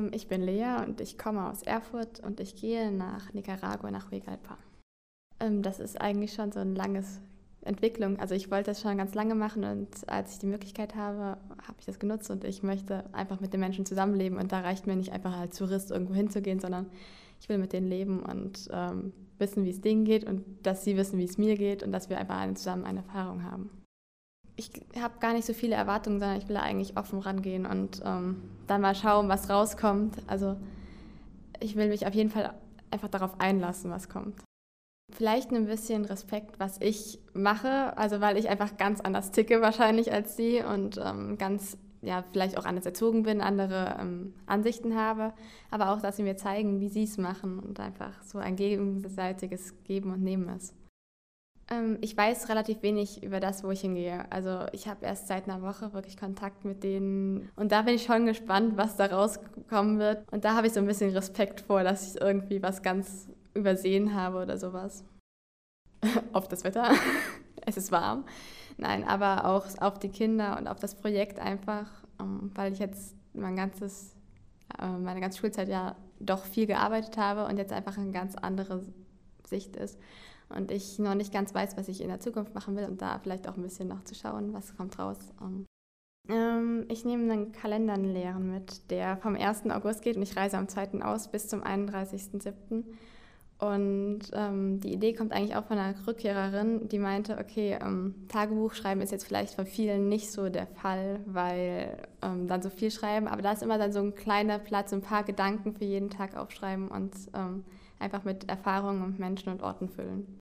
Ich bin Lea und ich komme aus Erfurt und ich gehe nach Nicaragua, nach Huigalpa. Das ist eigentlich schon so eine lange Entwicklung. Also ich wollte das schon ganz lange machen und als ich die Möglichkeit habe, habe ich das genutzt und ich möchte einfach mit den Menschen zusammenleben und da reicht mir nicht einfach als Tourist irgendwo hinzugehen, sondern ich will mit denen leben und wissen, wie es denen geht und dass sie wissen, wie es mir geht und dass wir einfach alle zusammen eine Erfahrung haben. Ich habe gar nicht so viele Erwartungen, sondern ich will da eigentlich offen rangehen und dann mal schauen, was rauskommt. Also ich will mich auf jeden Fall einfach darauf einlassen, was kommt. Vielleicht ein bisschen Respekt, was ich mache, also weil ich einfach ganz anders ticke wahrscheinlich als sie und ganz, ja, vielleicht auch anders erzogen bin, andere Ansichten habe, aber auch, dass sie mir zeigen, wie sie es machen und einfach so ein gegenseitiges Geben und Nehmen ist. Ich weiß relativ wenig über das, wo ich hingehe. Also ich habe erst seit einer Woche wirklich Kontakt mit denen und da bin ich schon gespannt, was da rauskommen wird. Und da habe ich so ein bisschen Respekt vor, dass ich irgendwie was ganz übersehen habe oder sowas. Auf das Wetter, es ist warm. Nein, aber auch auf die Kinder und auf das Projekt einfach, weil ich jetzt meine ganze Schulzeit ja doch viel gearbeitet habe und jetzt einfach eine ganz andere Sicht ist. Und ich noch nicht ganz weiß, was ich in der Zukunft machen will und da vielleicht auch ein bisschen noch zu schauen, was kommt raus. Ich nehme einen Kalenderlehren mit, der vom 1. August geht und ich reise am 2. aus bis zum 31.07. Und die Idee kommt eigentlich auch von einer Rückkehrerin, die meinte, okay, Tagebuch schreiben ist jetzt vielleicht von vielen nicht so der Fall, weil dann so viel schreiben, aber da ist immer dann so ein kleiner Platz, ein paar Gedanken für jeden Tag aufschreiben und einfach mit Erfahrungen und Menschen und Orten füllen.